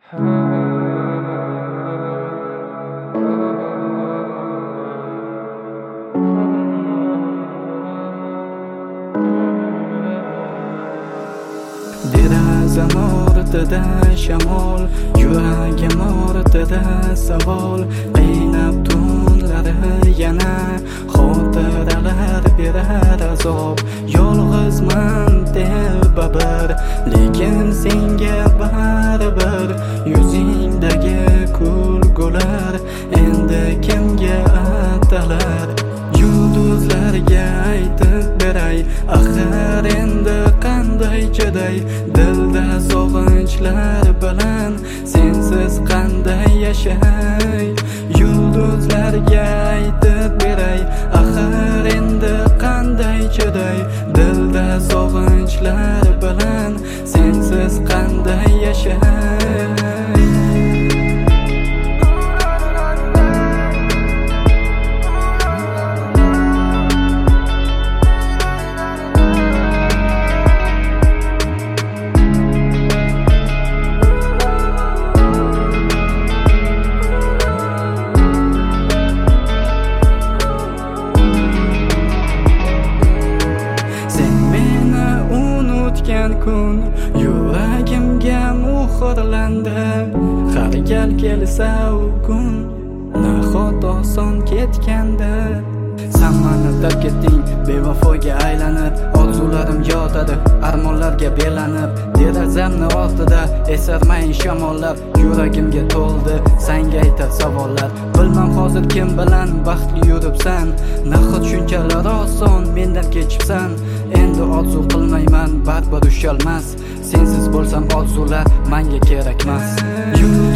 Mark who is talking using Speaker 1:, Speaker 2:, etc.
Speaker 1: Derazam ortida shamol, yuragim ortida savol. Qaynab tunlari yana xotiralar berar azob. Yolg'izman telbabir, lekin senga baribir. Yuzingdagi kulgular endi kimga atalar? Yulduzlarga aytib beray, axir endi qanday chiday? Dilda sog'inchlar bilan sensiz qanday yashay? Yulduzlarga aytib beray, axir endi qanday chiday? Dilda sog'inchlar bilan sensiz qanday yashay? Kun yuragimga muhrlandi. Har gal kelsa u kun nahot oson ketgandi. Sammani dab ketding, bevafoga aylanib. Orzularim yotadi, armonlarga belanib. Derazamni ortida esarmayin shamollar. Yuragimga to'ldi, senga aytar savollar. Bilmam hozir kim bilan baxtli yuribsan. Nahot shunchalar oson mendan kechibsan. Endi orzu qilmayman, baribir ushalmas. Sensiz bo'lsam orzular menga kerakmas.